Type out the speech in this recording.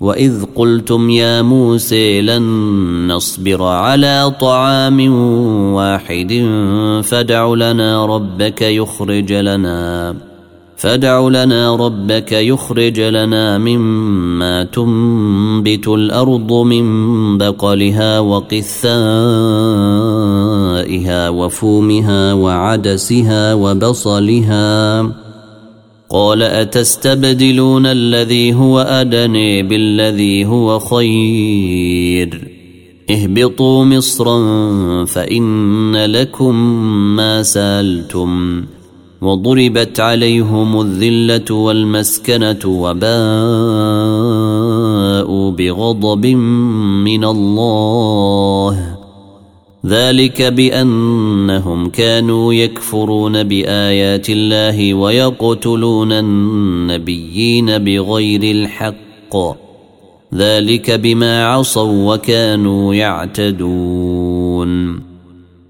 وإذ قلتم يا موسى لن نصبر على طعام واحد فادع لنا ربك يخرج لنا مما تنبت الأرض من بقلها وقثائها وفومها وعدسها وبصلها قال أتستبدلون الذي هو أدنى بالذي هو خير اهبطوا مصرا فإن لكم ما سألتم وضربت عليهم الذلة والمسكنة وباءوا بغضب من الله ذلك بأنهم كانوا يكفرون بآيات الله ويقتلون النبيين بغير الحق ذلك بما عصوا وكانوا يعتدون